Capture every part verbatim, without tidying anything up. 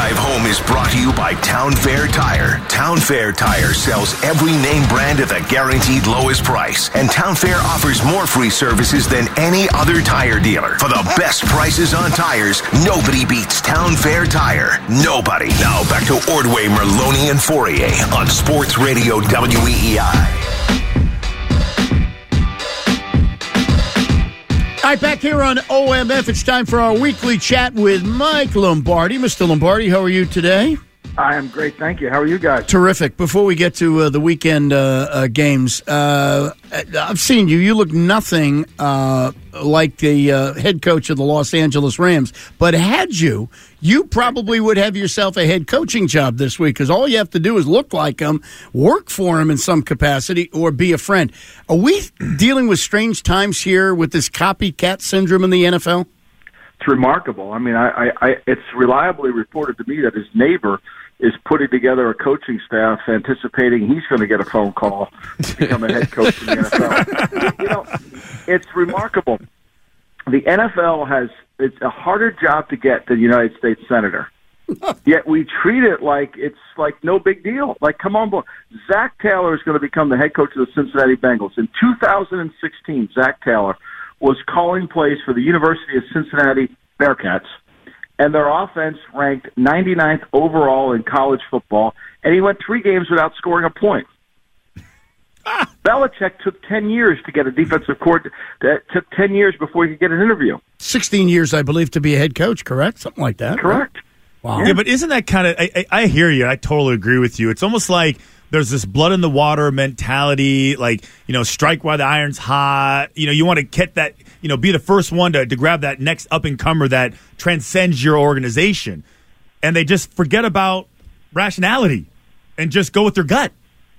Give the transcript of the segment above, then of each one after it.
drive home is brought to you by Town Fair Tire. Town Fair Tire sells every name brand at the guaranteed lowest price. And Town Fair offers more free services than any other tire dealer. For the best prices on tires, nobody beats Town Fair Tire. Nobody. Now back to Ordway, Merloni, and Fourier on Sports Radio W E E I. All right, back here on O M F, it's time for our weekly chat with Mike Lombardi. Mister Lombardi, how are you today? I am great, thank you. How are you guys? Terrific. Before we get to uh, the weekend uh, uh, games, uh, I've seen you. You look nothing uh, like the uh, head coach of the Los Angeles Rams. But had you, you probably would have yourself a head coaching job this week, because all you have to do is look like him, work for him in some capacity, or be a friend. Are we dealing with strange times here with this copycat syndrome in the N F L? It's remarkable. I mean, I, I, I it's reliably reported to me that his neighbor is putting together a coaching staff anticipating he's going to get a phone call to become a head coach in the N F L. You know, it's remarkable. The N F L has, it's a harder job to get than United States Senator. Yet we treat it like it's like no big deal. Like, come on, boy. Zach Taylor is going to become the head coach of the Cincinnati Bengals. In two thousand sixteen, Zach Taylor was calling plays for the University of Cincinnati Bearcats, and their offense ranked ninety-ninth overall in college football, and he went three games without scoring a point. Ah. Belichick took ten years to get a defensive coordinator. That took ten years before he could get an interview. sixteen years, I believe, to be a head coach, correct? Something like that. Correct. Right? Wow. Yeah, but isn't that kind of, I, I, I hear you. I totally agree with you. It's almost like there's this blood in the water mentality, like, you know, strike while the iron's hot. You know, you want to get that, you know, be the first one to, to grab that next up-and-comer that transcends your organization. And they just forget about rationality and just go with their gut.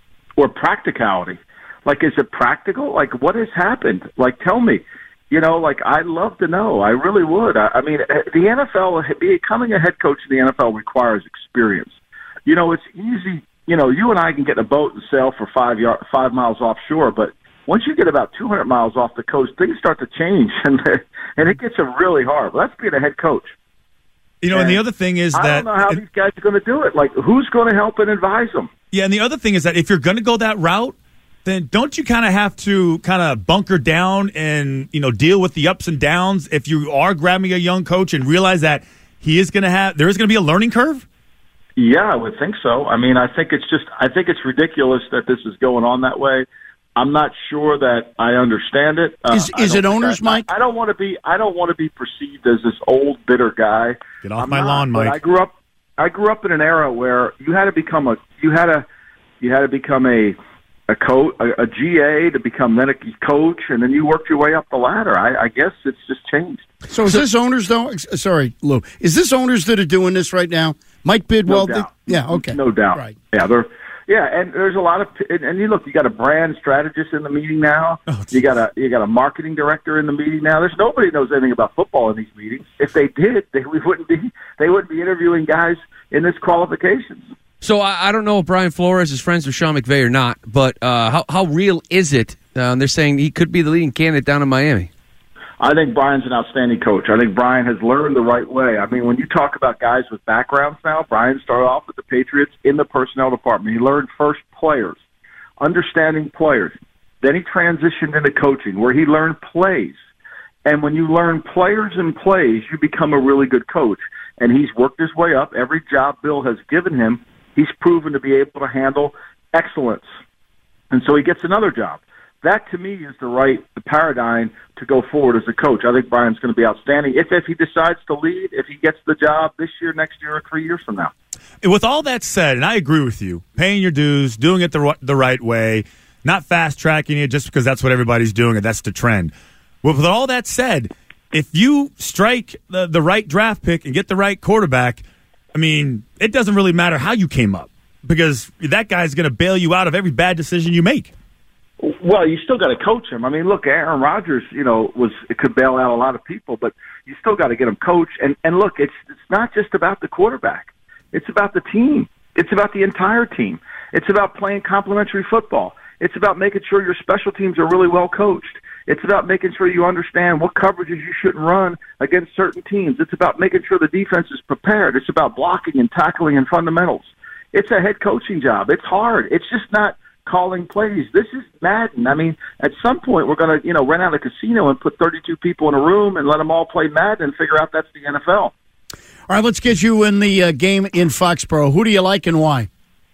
Or practicality. Like, is it practical? Like, what has happened? Like, tell me. You know, like, I'd love to know. I really would. I, I mean, the N F L, becoming a head coach in the N F L requires experience. You know, it's easy. You know, you and I can get in a boat and sail for five yard, five miles offshore, but once you get about two hundred miles off the coast, things start to change, and and it gets really hard. Well, that's being a head coach. You know, and, and the other thing is I that... I don't know how and, these guys are going to do it. Like, who's going to help and advise them? Yeah, and the other thing is that if you're going to go that route, then don't you kind of have to kind of bunker down and, you know, deal with the ups and downs if you are grabbing a young coach and realize that he is going to have... there is going to be a learning curve? Yeah, I would think so. I mean, I think it's just, I think it's ridiculous that this is going on that way. I'm not sure that I understand it. Uh, is is it owners, I, Mike? I, I don't want to be, I don't want to be perceived as this old bitter guy. Get off I'm my not, lawn, Mike. I grew up, I grew up in an era where you had to become a, you had to, you had to become a, a coach, a, a G A to become then a coach, and then you worked your way up the ladder. I, I guess it's just changed. So is this owners, though? Sorry, Lou. Is this owners that are doing this right now? Mike Bidwell? No doubt. Did, yeah, okay. No doubt. Right. Yeah, they're, yeah, and there's a lot of, and, and you look, you got a brand strategist in the meeting now. Oh, you got a you got a marketing director in the meeting now. There's nobody knows anything about football in these meetings. If they did, they we wouldn't be they wouldn't be interviewing guys in this qualifications. So I, I don't know if Brian Flores is friends with Sean McVay or not, but uh, how how real is it? Uh, they're saying he could be the leading candidate down in Miami. I think Brian's an outstanding coach. I think Brian has learned the right way. I mean, when you talk about guys with backgrounds now, Brian started off with the Patriots in the personnel department. He learned first players, understanding players. Then he transitioned into coaching, where he learned plays. And when you learn players and plays, you become a really good coach. And he's worked his way up. Every job Bill has given him, he's proven to be able to handle excellence. And so he gets another job. That, to me, is the right paradigm to go forward as a coach. I think Brian's going to be outstanding if, if he decides to lead, if he gets the job this year, next year, or three years from now. With all that said, and I agree with you, paying your dues, doing it the, the right way, not fast-tracking it just because that's what everybody's doing and that's the trend. With all that said, if you strike the, the right draft pick and get the right quarterback, I mean, it doesn't really matter how you came up because that guy's going to bail you out of every bad decision you make. Well, you still got to coach him. I mean, look, Aaron Rodgers, you know, was it could bail out a lot of people, but you still got to get him coached. And and look, it's it's not just about the quarterback. It's about the team. It's about the entire team. It's about playing complementary football. It's about making sure your special teams are really well coached. It's about making sure you understand what coverages you shouldn't run against certain teams. It's about making sure the defense is prepared. It's about blocking and tackling and fundamentals. It's a head coaching job. It's hard. It's just not calling plays. This is Madden. I mean, at some point we're going to, you know, rent out a casino and put thirty-two people in a room and let them all play Madden and figure out that's the N F L. All right, let's get you in the uh, game in Foxborough. Who do you like and why?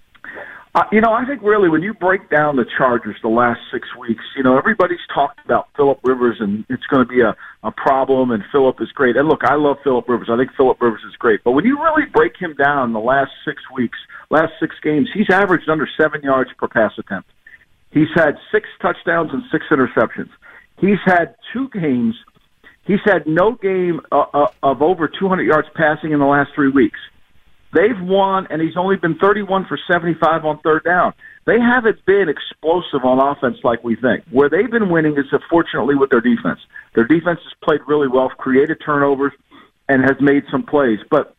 Uh, you know, I think really when you break down the Chargers the last six weeks, you know, everybody's talked about Phillip Rivers and it's going to be a, a problem and Phillip is great. And look, I love Phillip Rivers. I think Phillip Rivers is great. But when you really break him down the last six weeks, last six games, he's averaged under seven yards per pass attempt. He's had six touchdowns and six interceptions. He's had two games. He's had no game uh, uh, of over two hundred yards passing in the last three weeks. They've won, and he's only been thirty-one for seventy-five on third down. They haven't been explosive on offense like we think. Where they've been winning is, fortunately, with their defense. Their defense has played really well, created turnovers, and has made some plays. But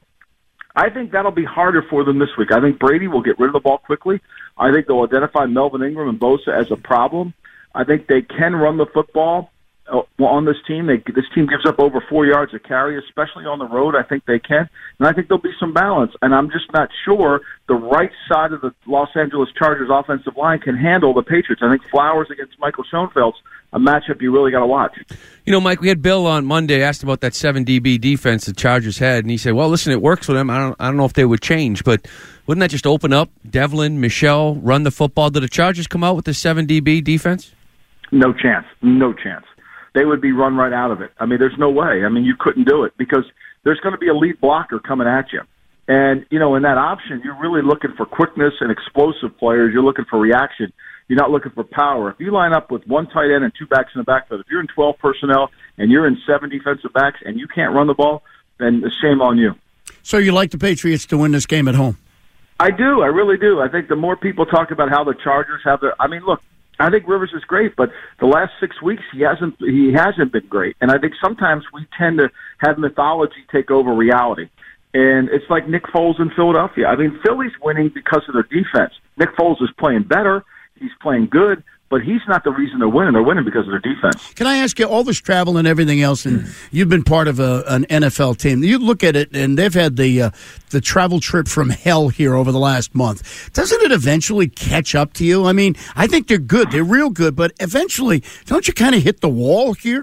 I think that'll be harder for them this week. I think Brady will get rid of the ball quickly. I think they'll identify Melvin Ingram and Bosa as a problem. I think they can run the football on this team. They, this team gives up over four yards a carry, especially on the road. I think they can. And I think there'll be some balance. And I'm just not sure the right side of the Los Angeles Chargers offensive line can handle the Patriots. I think Flowers against Michael Schoenfeld's a matchup you really got to watch. You know, Mike, we had Bill on Monday asked about that seven D B defense the Chargers had, and he said, well, listen, it works for them. I don't, I don't know if they would change, but wouldn't that just open up Devlin, Michelle, run the football? Did the Chargers come out with the seven D B defense? No chance. No chance. They would be run right out of it. I mean, there's no way. I mean, you couldn't do it because there's going to be a lead blocker coming at you. And, you know, in that option, you're really looking for quickness and explosive players. You're looking for reaction. You're not looking for power. If you line up with one tight end and two backs in the backfield, if you're in twelve personnel and you're in seven defensive backs and you can't run the ball, then shame on you. So you like the Patriots to win this game at home? I do. I really do. I think the more people talk about how the Chargers have their – I mean, look, I think Rivers is great, but the last six weeks he hasn't he hasn't been great. And I think sometimes we tend to have mythology take over reality. And it's like Nick Foles in Philadelphia. I mean, Philly's winning because of their defense. Nick Foles is playing better. He's playing good, but he's not the reason they're winning. They're winning because of their defense. Can I ask you, all this travel and everything else, and you've been part of a, an N F L team. You look at it, and they've had the uh, the travel trip from hell here over the last month. Doesn't it eventually catch up to you? I mean, I think they're good. They're real good, but eventually, don't you kind of hit the wall here?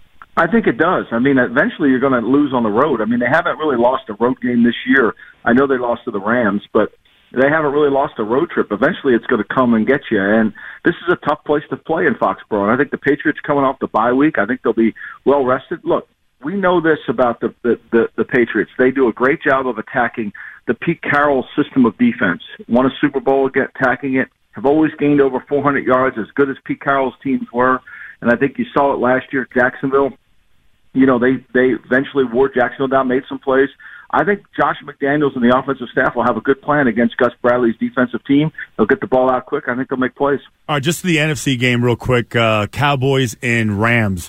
I think it does. I mean, eventually you're going to lose on the road. I mean, they haven't really lost a road game this year. I know they lost to the Rams, but they haven't really lost a road trip. Eventually it's going to come and get you. And this is a tough place to play in Foxborough. And I think the Patriots coming off the bye week, I think they'll be well rested. Look, we know this about the, the, the, the Patriots. They do a great job of attacking the Pete Carroll system of defense. Won a Super Bowl attacking it, have always gained over four hundred yards, as good as Pete Carroll's teams were. And I think you saw it last year at Jacksonville. You know, they, they eventually wore Jacksonville down, made some plays. I think Josh McDaniels and the offensive staff will have a good plan against Gus Bradley's defensive team. They'll get the ball out quick. I think they'll make plays. All right, just to the N F C game real quick, uh, Cowboys and Rams.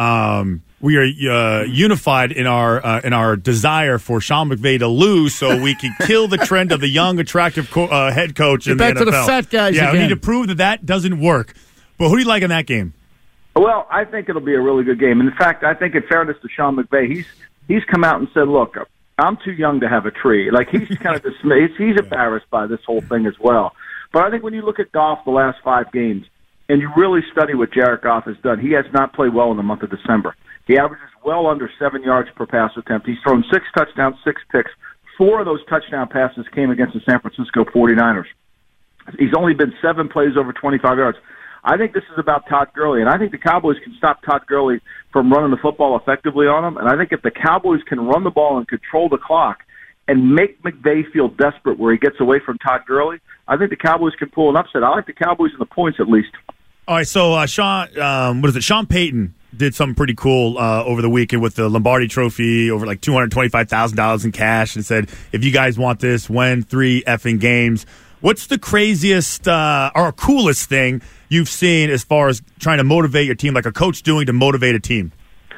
Um, we are uh, unified in our uh, in our desire for Sean McVay to lose so we can kill the trend of the young, attractive co- uh, head coach in Get the back N F L. to the fat guys Yeah, again. we need to prove that that doesn't work. But who do you like in that game? Well, I think it'll be a really good game. And in fact, I think in fairness to Sean McVay, he's he's come out and said, look, I'm too young to have a tree. Like, he's kind of dismayed. He's embarrassed by this whole thing as well. But I think when you look at Goff the last five games and you really study what Jared Goff has done, he has not played well in the month of December. He averages well under seven yards per pass attempt. He's thrown six touchdowns, six picks. Four of those touchdown passes came against the San Francisco forty-niners. He's only been seven plays over twenty-five yards. I think this is about Todd Gurley, and I think the Cowboys can stop Todd Gurley from running the football effectively on him. And I think if the Cowboys can run the ball and control the clock and make McVay feel desperate where he gets away from Todd Gurley, I think the Cowboys can pull an upset. I like the Cowboys in the points at least. All right, so uh, Sean, um, what is it? Sean Payton did something pretty cool uh, over the weekend with the Lombardi Trophy, over like two hundred twenty-five thousand dollars in cash, and said, if you guys want this, win three effing games. What's the craziest uh, or coolest thing you've seen as far as trying to motivate your team, like a coach doing to motivate a team?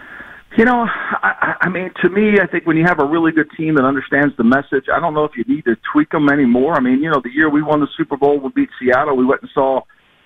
You know, I, I mean, to me, I think when you have a really good team that understands the message, I don't know if you need to tweak them anymore. I mean, you know, the year we won the Super Bowl, we beat Seattle, we went and saw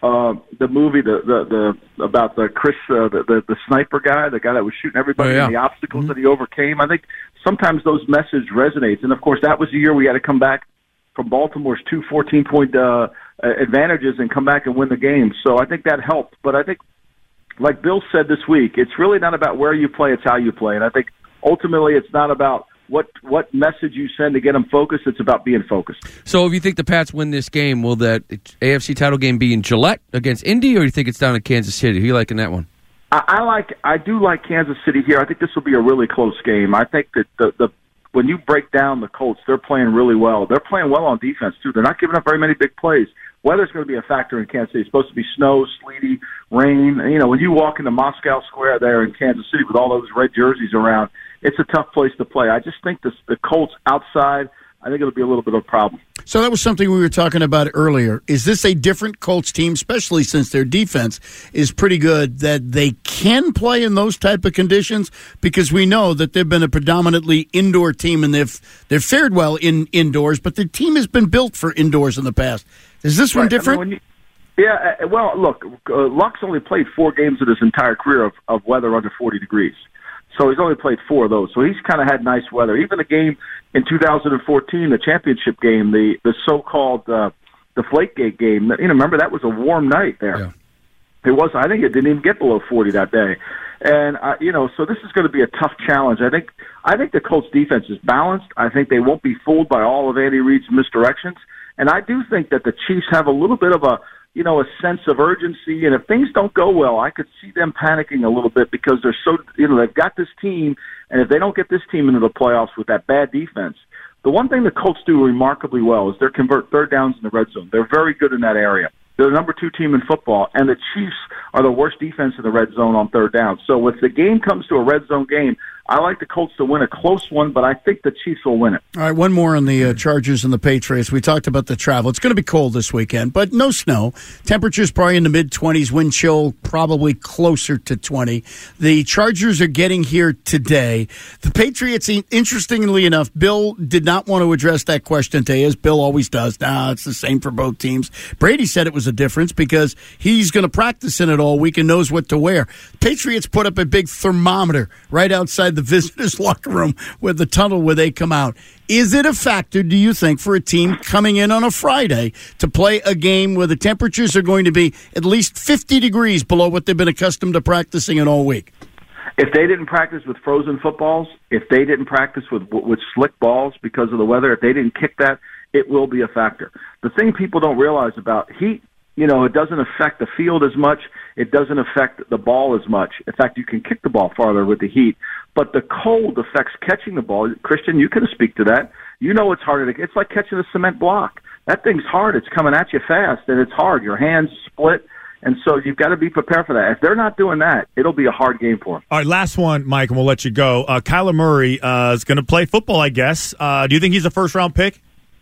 uh, the movie the, the the about the Chris uh, the, the the sniper guy, the guy that was shooting everybody, oh, yeah. and the obstacles mm-hmm. that he overcame. I think sometimes those messages resonate, and of course that was the year we had to come back from Baltimore's two fourteen-point uh, advantages and come back and win the game. So I think that helped. But I think, like Bill said this week, it's really not about where you play, it's how you play. And I think ultimately it's not about what what message you send to get them focused. It's about being focused. So if you think the Pats win this game, will that A F C title game be in Gillette against Indy, or do you think it's down in Kansas City? Who are you liking that one? I, I like. I do like Kansas City here. I think this will be a really close game. I think that the, the when you break down the Colts, they're playing really well. They're playing well on defense, too. They're not giving up very many big plays. Weather's going to be a factor in Kansas City. It's supposed to be snow, sleety, rain. You know, when you walk into Moscow Square there in Kansas City with all those red jerseys around, it's a tough place to play. I just think this, the Colts outside, I think it'll be a little bit of a problem. So that was something we were talking about earlier. Is this a different Colts team, especially since their defense is pretty good, that they can play in those type of conditions? Because we know that they've been a predominantly indoor team, and they've they've fared well in indoors, but the team has been built for indoors in the past. Is this one right. different? I mean, you, yeah, uh, well, look, uh, Luck's only played four games in his entire career of, of weather under forty degrees. So he's only played four of those. So he's kind of had nice weather. Even the game in two thousand fourteen, the championship game, the the so-called uh, Deflategate game. You know, remember that was a warm night there. Yeah. It was. I think it didn't even get below forty that day. And uh, you know, so this is going to be a tough challenge. I think. I think the Colts defense is balanced. I think they won't be fooled by all of Andy Reid's misdirections. And I do think that the Chiefs have a little bit of a, you know, a sense of urgency. And if things don't go well, I could see them panicking a little bit because they're so, you know, they've got this team. And if they don't get this team into the playoffs with that bad defense, the one thing the Colts do remarkably well is they convert third downs in the red zone. They're very good in that area. They're the number two team in football, and the Chiefs are the worst defense in the red zone on third down. So if the game comes to a red zone game, I like the Colts to win a close one, but I think the Chiefs will win it. All right, one more on the uh, Chargers and the Patriots. We talked about the travel. It's going to be cold this weekend, but no snow. Temperatures probably in the mid-twenties. Wind chill probably closer to twenty. The Chargers are getting here today. The Patriots, interestingly enough, Bill did not want to address that question today, as Bill always does. Nah, it's the same for both teams. Brady said it was a difference because he's going to practice in it all week and knows what to wear. Patriots put up a big thermometer right outside the visitors' locker room where the tunnel where they come out. Is it a factor, do you think, for a team coming in on a Friday to play a game where the temperatures are going to be at least fifty degrees below what they've been accustomed to practicing in all week? If they didn't practice with frozen footballs, if they didn't practice with with slick balls because of the weather, if they didn't kick that, it will be a factor. The thing people don't realize about heat, you know, it doesn't affect the field as much. It doesn't affect the ball as much. In fact, you can kick the ball farther with the heat. But the cold affects catching the ball. Christian, you can speak to that. You know it's harder to. It's like catching a cement block. That thing's hard. It's coming at you fast, and it's hard. Your hands split. And so you've got to be prepared for that. If they're not doing that, it'll be a hard game for them. All right, last one, Mike, and we'll let you go. Uh, Kyler Murray uh, is going to play football, I guess. Uh, do you think he's a first-round pick?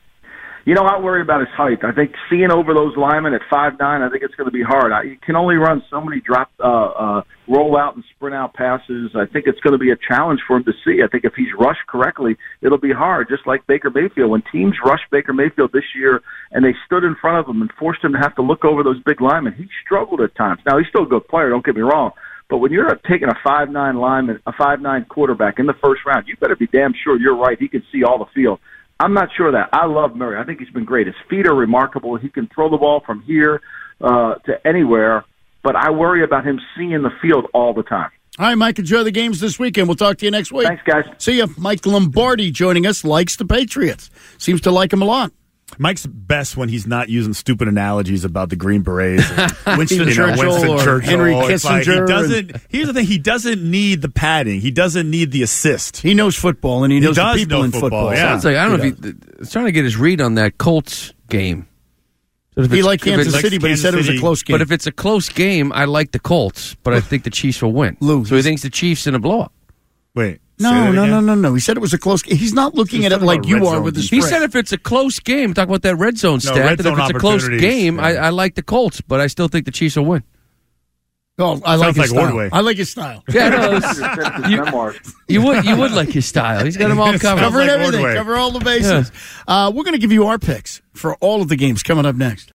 You know, I worry about his height. I think seeing over those linemen at five nine, I think it's going to be hard. I, you can only run so many drop, uh, uh, roll out and sprint out passes. I think it's going to be a challenge for him to see. I think if he's rushed correctly, it'll be hard, just like Baker Mayfield. When teams rushed Baker Mayfield this year and they stood in front of him and forced him to have to look over those big linemen, he struggled at times. Now, he's still a good player, don't get me wrong. But when you're taking a five nine lineman, a five nine quarterback in the first round, you better be damn sure you're right. He can see all the field. I'm not sure of that. I love Murray. I think he's been great. His feet are remarkable. He can throw the ball from here uh, to anywhere, but I worry about him seeing the field all the time. All right, Mike, enjoy the games this weekend. We'll talk to you next week. Thanks, guys. See you. Mike Lombardi joining us, likes the Patriots. Seems to like them a lot. Mike's best when he's not using stupid analogies about the Green Berets. And Winston you know, Churchill Winston or Churchill. Henry It's like Kissinger. he doesn't. Here's the thing: he doesn't need the padding. He doesn't need the assist. He knows football, and he knows He the does people know in football, football. yeah. Sounds like I don't know if he, he's trying to get his read on that Colts game. So if He it's- liked if Kansas it's- City, but he Kansas said it was a City. close game. But if it's a close game, I like the Colts, but I think the Chiefs will win. Lou, so he he's- thinks the Chiefs in a blowout. Wait, say no, that no, again? no, no, no. He said it was a close game. He's not looking He's at it talking like about you red are zone with the defense. He spread. said if it's a close game, talk about that red zone stat. red that zone if it's a close opportunities, game, I, yeah. I like the Colts, but I still think the Chiefs will win. Oh, I like Sounds his like style. Ordway. I like his style. Yeah, no, His it's- you, memoirs. you would you would like his style. He's got them all covered. Cover like everything. Ordway. Cover all the bases. Uh, we're going to give you our picks for all of the games coming up next.